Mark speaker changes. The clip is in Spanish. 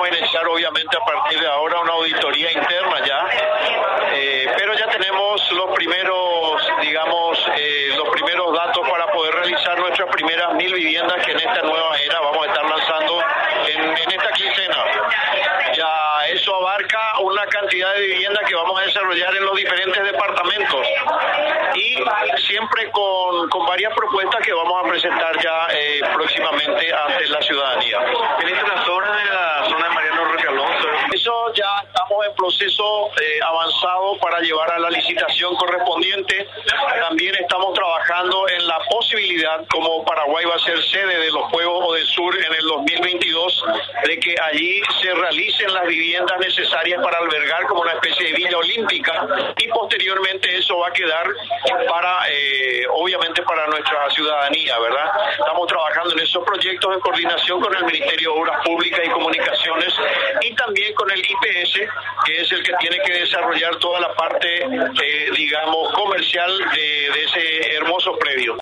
Speaker 1: a iniciar obviamente a partir de ahora una auditoría interna ya, pero ya tenemos los primeros, los primeros datos para poder realizar nuestras primeras 1000 viviendas que en esta nueva era vamos a estar lanzando en esta quincena. Ya eso abarca una cantidad de viviendas que vamos a desarrollar en los diferentes departamentos y siempre con varias propuestas que vamos a presentar ya próximamente ante la ciudadanía.
Speaker 2: ¿En estas obras de la zona de Mariano Roque Alonso?
Speaker 1: Eso ya estamos en proceso avanzado para llevar a la licitación correspondiente. También estamos trabajando en la posibilidad, como Paraguay va a ser sede de los Juegos ODESUR en el 2022, de que allí se realicen las viviendas necesarias para albergar como una especie de villa olímpica y posteriormente eso va a quedar para, obviamente para nuestra ciudadanía, ¿verdad? Estamos trabajando en esos proyectos en coordinación con el Ministerio de Obras Públicas y Comunicaciones y también con el IPS, que es el que tiene que desarrollar toda la parte, comercial de ese hermoso predio.